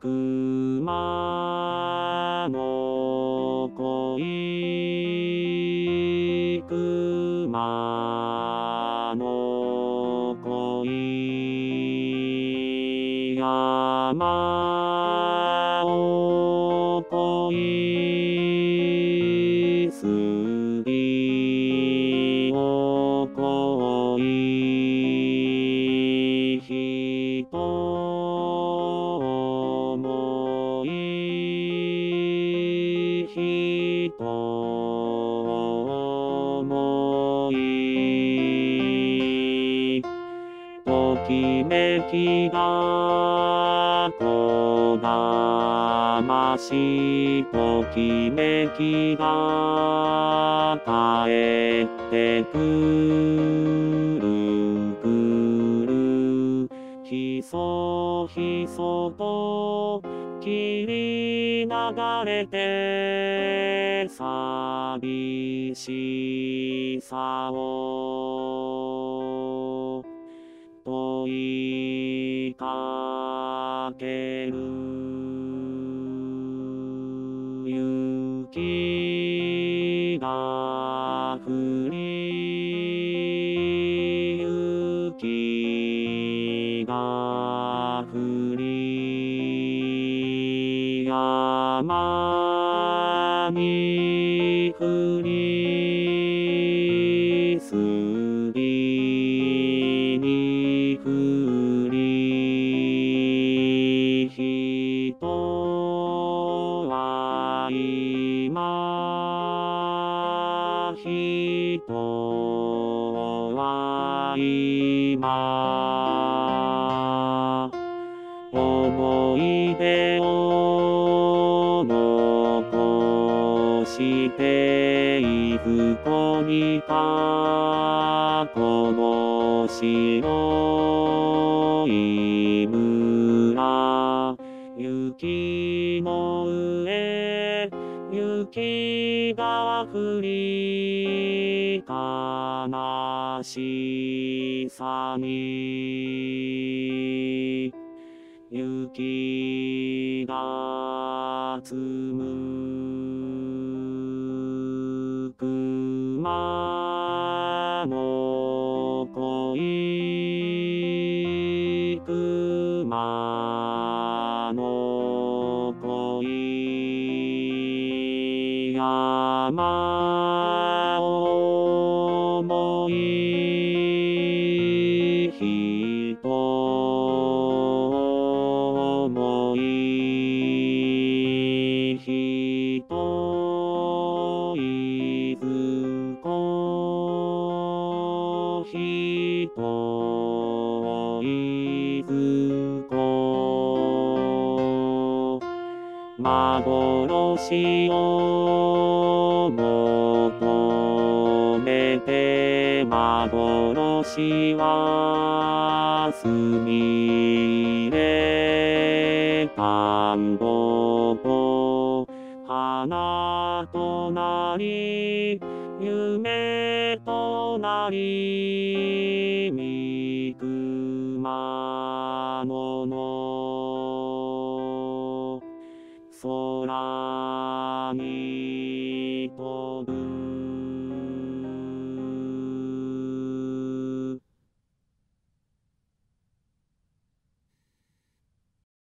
熊の恋熊の恋山を恋杉を恋人思い人思いときめきがこだましときめきが帰ってくるくるひそひそと霧流れて寂しさを問いかける雪が降り雪が降り山に降り杉に降り人は今人は今思い出を残していくこにかこの白い村雪の上雪が降り悲しさに雪が積む熊の恋熊の恋山を思い人思い人いずこ人いずこ幻を求めて幻はすみれたんぼぽ花となり夢となりみくまの空に飛ぶ